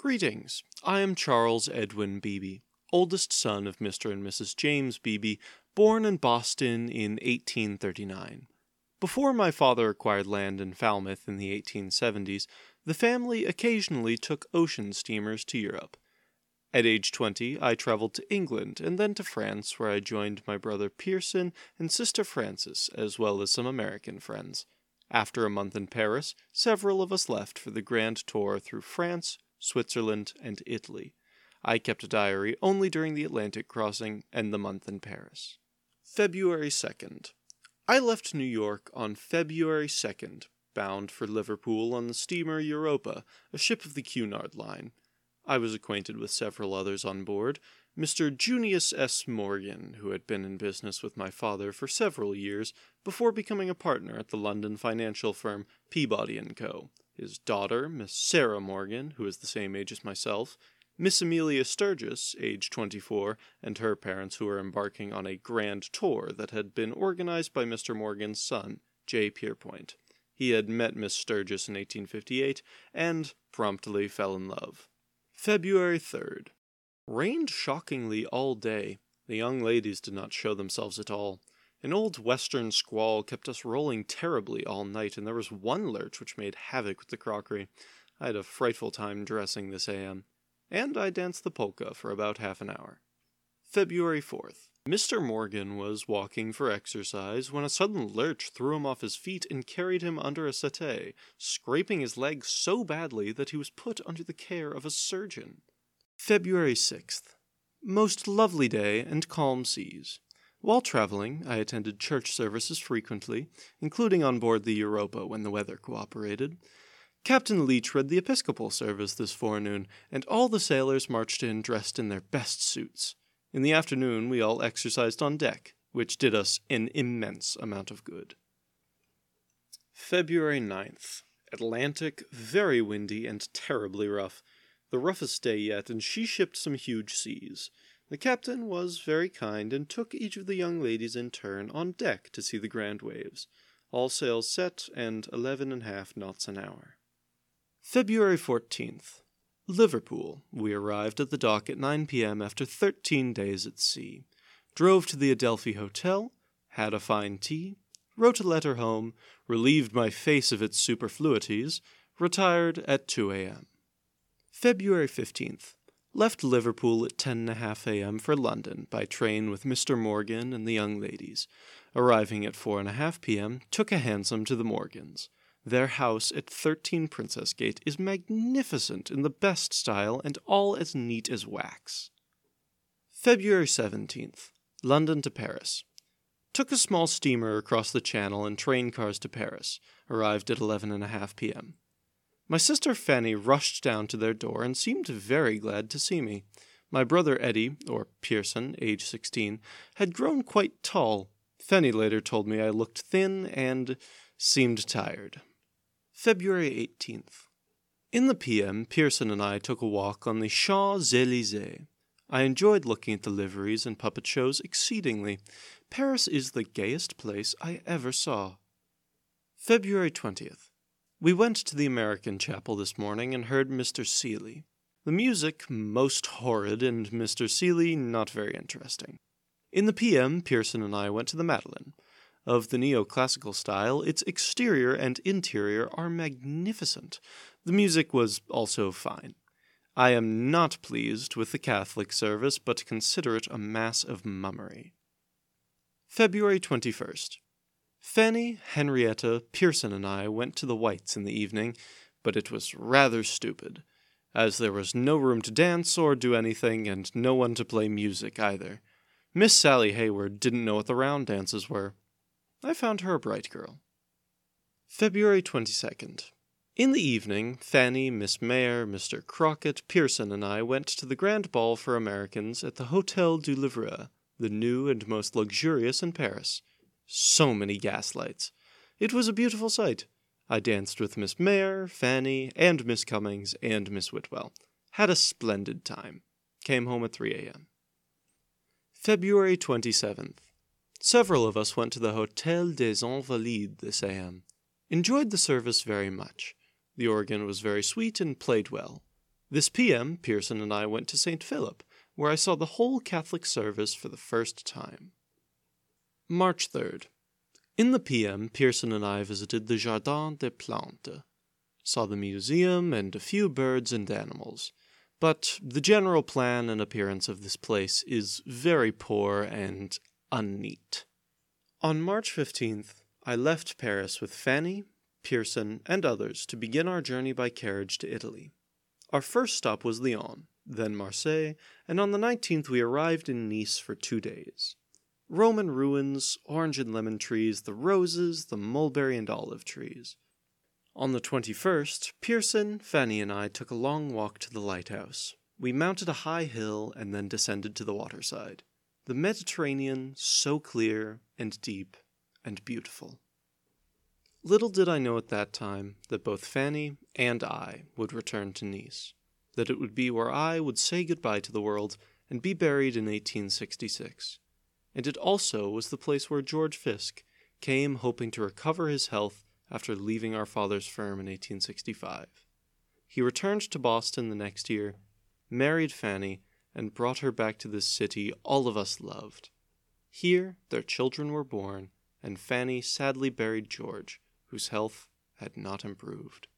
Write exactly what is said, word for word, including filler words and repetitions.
Greetings, I am Charles Edwin Beebe, oldest son of Mister and Missus James Beebe, born in Boston in eighteen thirty-nine. Before my father acquired land in Falmouth in the eighteen seventies, the family occasionally took ocean steamers to Europe. At age twenty, I traveled to England and then to France, where I joined my brother Pearson and sister Frances, as well as some American friends. After a month in Paris, several of us left for the grand tour through France, Switzerland, and Italy. I kept a diary only during the Atlantic crossing and the month in Paris. February second. I left New York on February second, bound for Liverpool on the steamer Europa, a ship of the Cunard Line. I was acquainted with several others on board. Mister Junius S. Morgan, who had been in business with my father for several years before becoming a partner at the London financial firm Peabody and Co., his daughter, Miss Sarah Morgan, who is the same age as myself, Miss Amelia Sturgis, age twenty-four, and her parents, who were embarking on a grand tour that had been organized by Mister Morgan's son, J. Pierpoint. He had met Miss Sturgis in eighteen fifty-eight, and promptly fell in love. February third. Rained shockingly all day. The young ladies did not show themselves at all. An old western squall kept us rolling terribly all night, and there was one lurch which made havoc with the crockery. I had a frightful time dressing this A M, and I danced the polka for about half an hour. February fourth. Mister Morgan was walking for exercise when a sudden lurch threw him off his feet and carried him under a settee, scraping his leg so badly that he was put under the care of a surgeon. February sixth. Most lovely day and calm seas. While traveling, I attended church services frequently, including on board the Europa when the weather cooperated. Captain Leach read the Episcopal service this forenoon, and all the sailors marched in dressed in their best suits. In the afternoon, we all exercised on deck, which did us an immense amount of good. February ninth. Atlantic, very windy and terribly rough. The roughest day yet, and she shipped some huge seas. The captain was very kind and took each of the young ladies in turn on deck to see the grand waves. All sails set and eleven and a half knots an hour. February fourteenth. Liverpool. We arrived at the dock at nine p.m. after thirteen days at sea. Drove to the Adelphi Hotel, had a fine tea, wrote a letter home, relieved my face of its superfluities, retired at two a.m. February fifteenth. Left Liverpool at ten and a half a.m. for London by train with Mister Morgan and the young ladies. Arriving at four and a half p.m., took a hansom to the Morgans. Their house at thirteen Princess Gate is magnificent in the best style and all as neat as wax. February seventeenth. London to Paris. Took a small steamer across the Channel and train cars to Paris. Arrived at eleven and a half p.m. My sister Fanny rushed down to their door and seemed very glad to see me. My brother Eddie, or Pearson, age sixteen, had grown quite tall. Fanny later told me I looked thin and seemed tired. February eighteenth. In the P M, Pearson and I took a walk on the Champs-Élysées. I enjoyed looking at the liveries and puppet shows exceedingly. Paris is the gayest place I ever saw. February twentieth. We went to the American Chapel this morning and heard Mister Seeley. The music most horrid and Mister Seeley not very interesting. In the P M, Pearson and I went to the Madeleine. Of the neoclassical style, its exterior and interior are magnificent. The music was also fine. I am not pleased with the Catholic service, but consider it a mass of mummery. February twenty-first. Fanny, Henrietta, Pearson, and I went to the Whites in the evening, but it was rather stupid, as there was no room to dance or do anything, and no one to play music either. Miss Sally Hayward didn't know what the round dances were. I found her a bright girl. February twenty-second. In the evening, Fanny, Miss Mayer, Mister Crockett, Pearson, and I went to the grand ball for Americans at the Hôtel du Louvre, the new and most luxurious in Paris. So many gaslights. It was a beautiful sight. I danced with Miss Mayer, Fanny, and Miss Cummings, and Miss Whitwell. Had a splendid time. Came home at three a.m. February twenty-seventh. Several of us went to the Hôtel des Invalides this a m. Enjoyed the service very much. The organ was very sweet and played well. This P M, Pearson and I went to Saint Philip, where I saw the whole Catholic service for the first time. March third. In the P M, Pearson and I visited the Jardin des Plantes, saw the museum and a few birds and animals, but the general plan and appearance of this place is very poor and unneat. On March fifteenth, I left Paris with Fanny, Pearson, and others to begin our journey by carriage to Italy. Our first stop was Lyon, then Marseille, and on the nineteenth we arrived in Nice for two days. Roman ruins, orange and lemon trees, the roses, the mulberry and olive trees. On the twenty-first, Pearson, Fanny, and I took a long walk to the lighthouse. We mounted a high hill and then descended to the waterside. The Mediterranean, so clear and deep and beautiful. Little did I know at that time that both Fanny and I would return to Nice, that it would be where I would say goodbye to the world and be buried in eighteen sixty-six. And it also was the place where George Fiske came hoping to recover his health after leaving our father's firm in eighteen sixty-five. He returned to Boston the next year, married Fanny, and brought her back to this city all of us loved. Here their children were born, and Fanny sadly buried George, whose health had not improved.